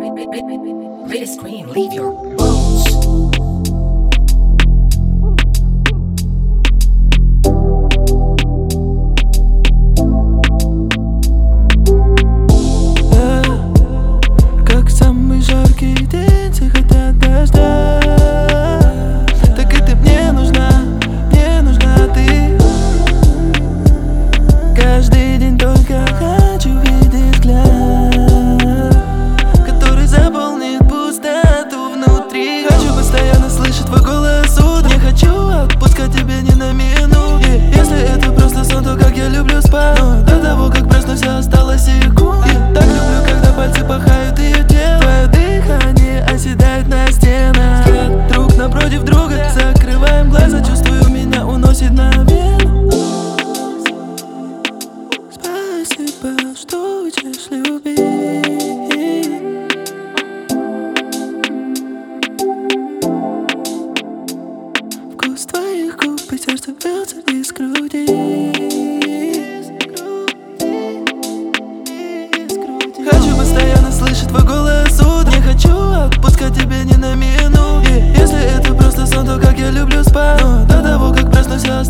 Read a screen, leave your bones. Как самый жаркий день, все хотят дождя. Так и ты мне нужна ты. Каждый день только хочу видеть взгляд, который заполнит пустоту внутри. Хочу постоянно слышать твой голос утром. Не хочу отпускать тебя ни на минуту. Если это просто сон, то как я люблю спать. Но до того, как проснусь, осталось секунд. Так люблю, когда пальцы пахают ее тело. Твое дыхание оседает на стенах. Взгляд друг напротив друга, закрываем глаза, чувствую, меня уносит на вену. Спасибо, что учишь любить. Вкус твоих губ и сердце бьется из груди. Хочу постоянно слышать твой голос утром. Не хочу отпускать тебя ни на минуту. Если это просто сон, то как я люблю спать. Но до того, как проснусь,